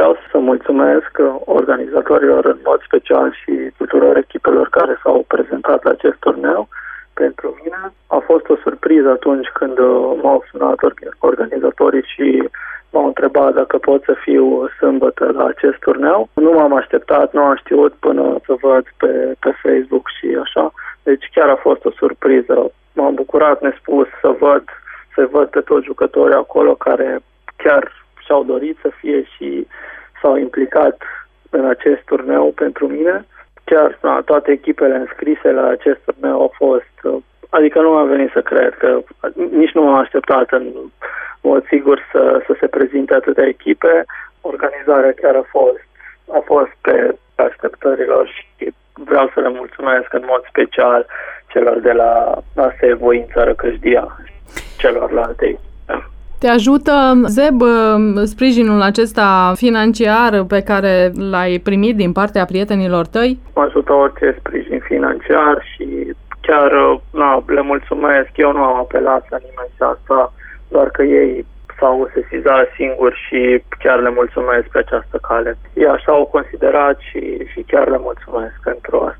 vreau să mulțumesc organizatorilor în mod special și tuturor echipelor care s-au prezentat la acest turneu. Pentru mine a fost o surpriză atunci când m-au sunat organizatorii și m-au întrebat dacă pot să fiu sâmbătă la acest turneu. Nu m-am așteptat, nu am știut până să văd pe Facebook și așa. Deci chiar a fost o surpriză. M-am bucurat nespus să văd pe toți jucătorii acolo care chiar și-au dorit să fie și s-au implicat în acest turneu pentru mine. Chiar toate echipele înscrise la acest turneu au fost, adică nu am venit să cred, că nici nu m-am așteptat în mod sigur să se prezinte atâtea echipe. Organizarea chiar a fost pe așteptărilor și vreau să le mulțumesc în mod special celor de la ASE Voința Răcășdia, celorlalte echipe. Te ajută, Zeb, sprijinul acesta financiar pe care l-ai primit din partea prietenilor tăi? Mă ajută orice sprijin financiar și chiar le mulțumesc. Eu nu am apelat la nimeni și asta, doar că ei s-au sesizat singuri și chiar le mulțumesc pe această cale. Ei așa au considerat și chiar le mulțumesc pentru asta.